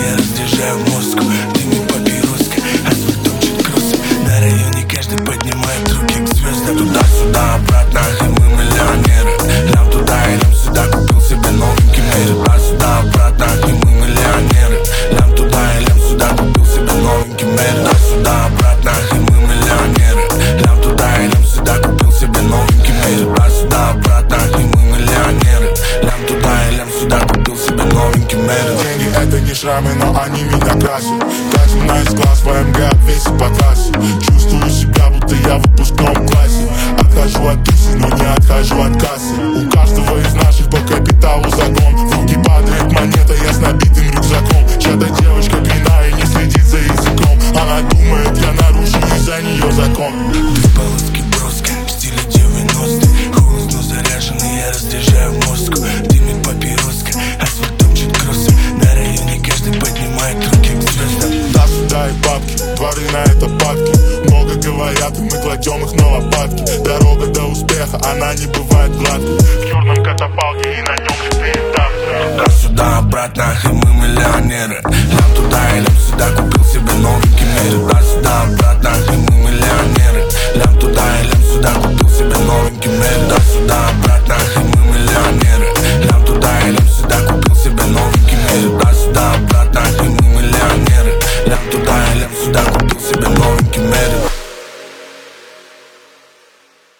я разряжаю мозг. Дымит папироска, асфальт топчет кроссы. На районе каждый поднимает руки к звездам. Туда-сюда, обратно, и мы миллионеры. Лям туда и лям сюда, купил себе новенький мир. Туда-сюда, обратно, и мы миллионеры. Лям туда и лям сюда, купил себе новенький мир. Туда-сюда, обратно, и мы миллионеры. Лям туда и лям сюда, купил себе новенький мир. Туда-сюда, обратно, и мы миллионеры. Лям туда и лям сюда, купил себе новенький мир. Деньги это не шрамы, но они меня красят. Тачу на S-класс, ВМГ обвесит по трассе. Чувствую себя, будто я в выпускном классе. Отхожу от тысяч, но не отхожу от кассы. У каждого из наших по капиталу загон. В руки падает монета, я с набитым рюкзаком. Чья-то девочка пьяна и не следит за языком. Она думает, я нарушу из-за нее закон. Ты в полоске броска, в стиле 90-х. Холод, но заряженный, я разряжаю мозг. Дымит папироска, асфальт топчет кроссы. На районе каждый поднимает руки к звездам. Да, сюда и бабки, дворы на это падки. Много говорят, и мы кладем их на лопатки. Дорога до успеха, она не бывает гладкой. В черном катафалке и на нем летает